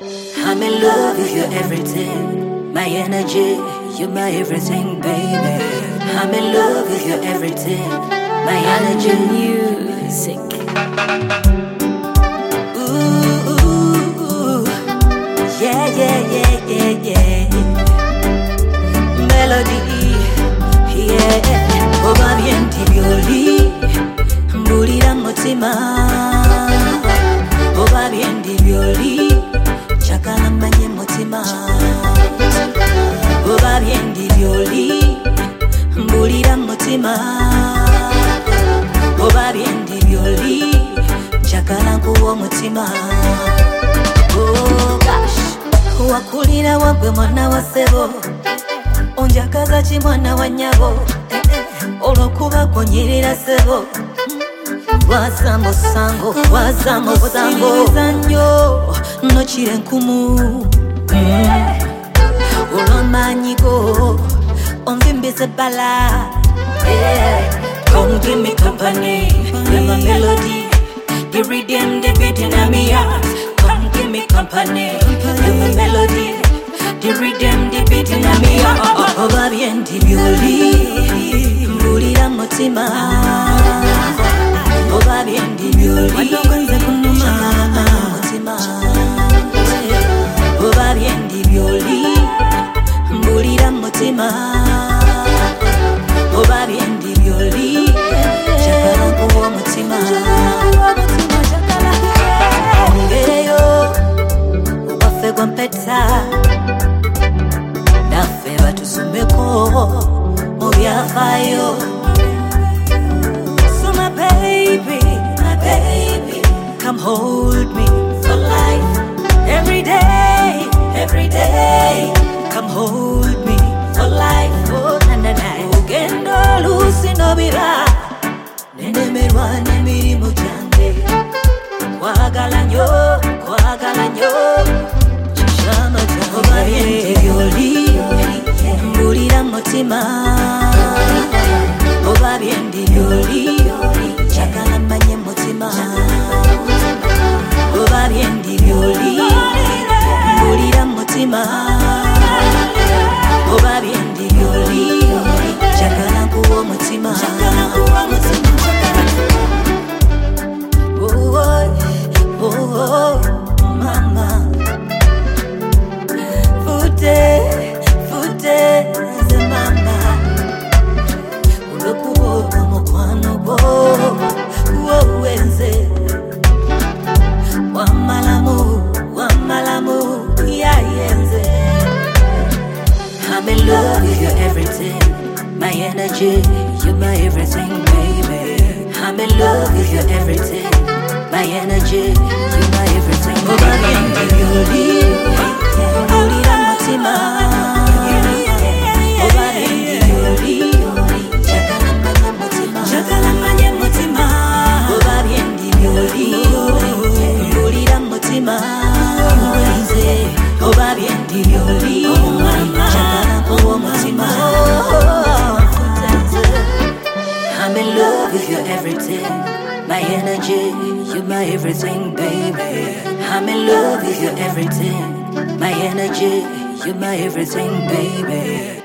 I'm in love with your everything, my energy, you're my everything, baby. I'm in love with your everything, my energy, music. Ooh, yeah, yeah, yeah, yeah, yeah. Melody, yeah. Oba bien tibioli, mbulira mutima. Oba bien tibioli, chakala manye mutima. Oba bien tibioli, mbulira mutima. Oba bien tibioli, chakala kuwo mutima. Oh gosh, wakulira wagwe mwana wa sebo, onjakaza ki mwana wa nyabo, olwokuba gonyirira sebo. Wazambo sango, wazambo sango, nnyo nokire nkumu. Olw'amaanyigo onvimbise bala. Come give me company, you're my melody, the rhythm, the beat in my heart. Come give me company, you're my melody, the rhythm, the beat in my heart. Oba bien tibioli, mbulira mutima. Oba bien tibioli, wanokwenze kunuma mutima. Oba bien tibioli, mbulira mutima. Oba bien tibioli, chakala kuwo mutima. Ngereyo, waffe gwa mpeta, naffe batusomeko mu byafaayo. So my baby, come hold me for life. Every day, come hold me for life. Oh, na. Ugendo lusi nobira, nenemerwa n'emirimu gyange. Kwagala nnyo, kishama kyange. Oba bien tibioli, mbulira mutima. Oba bien tibioli, chakala manye mutima. Oba bien tibioli, mbulira mutima. Oba bien tibioli, chakala kuwo mutima. Oh, mama. Fute, ze mama. Ulokuwa mukwano gwo, wenze. Wamalamu, yayenze. I'm in love with your everything, my energy, you're my everything, baby. I'm in love with your everything, my energy, you're my everything. Oba bien tibioli, mbulira mutima. Oba bien tibioli, chakala manye mutima. Oba bien tibioli, mbulira mutima. Oba bien tibioli, chakala kuwo mutima. I'm in love with your everything, my energy, you're my everything, baby. I'm in love with your everything, my energy, you're my everything, baby.